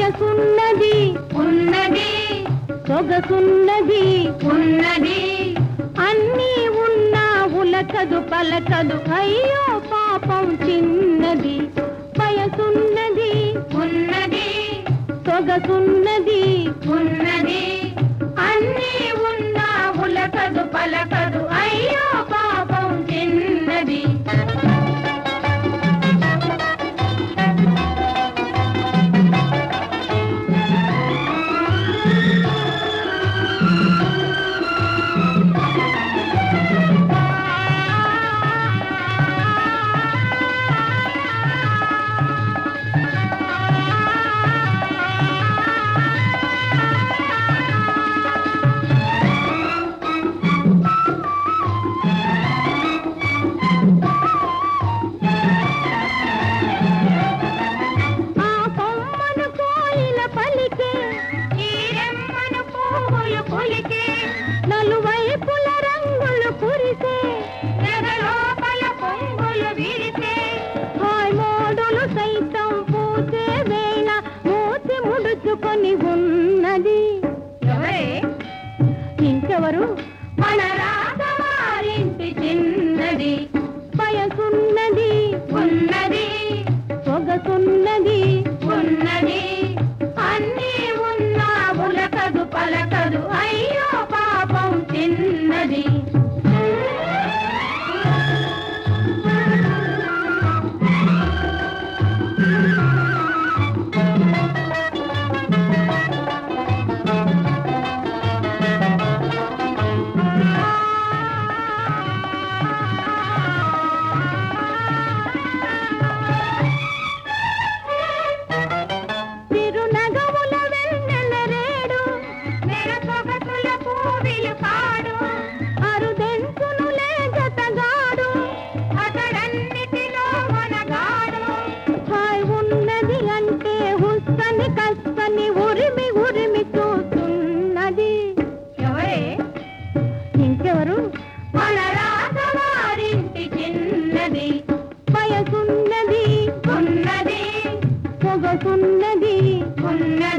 వయసున్నది ఉన్నది, సొగసున్నది ఉన్నది, అన్నీ ఉన్నా ఉలకదు పలకదు అయ్యో పాపం చిన్నది. వయసున్నది ఉన్నది, సొగసున్నది ఉన్నది, అన్నీ ఉన్నా ఉలకదు పలకదు అయ్యో పాపం చిన్నది. ఆ కొమ్మను కోయిల పలికే ఈ రెమ్మను పువ్వులు పులికే, నలువైపుల రంగులు కురిసే నెగలోపల పొంగులు విరిసే, హాయ్ మోడులు సైతం పూసే వేళ మూతి ముడుచుకొని ఉన్నది. ఎవరే? ఇంకెవరు? మన రాధవారింటి చిన్నది. వయసున్నది ఉన్నది, సొగసున్నది ఉన్నది, అన్నీ ఉన్నా ఉలకదు పలకదు అయ్యో పాపం చిన్నది. తిరునగముల వెన్నెల రేడు మెరసొగసుల పూవిలు పాడు, అరుదెంచునులే జతగాడు అతడన్నిటిలో మనగాడు. హాయ్ ఉన్నది అంటే హుస్సని కස්සని ఉరిమి ఉరిమి చూస్తున్నది. ఎవరే? ఇంకెవరు? మన రాధవారింటి చిన్నది. వయసున్నది ఉన్నది, సొగసున్నది ఉన్నది,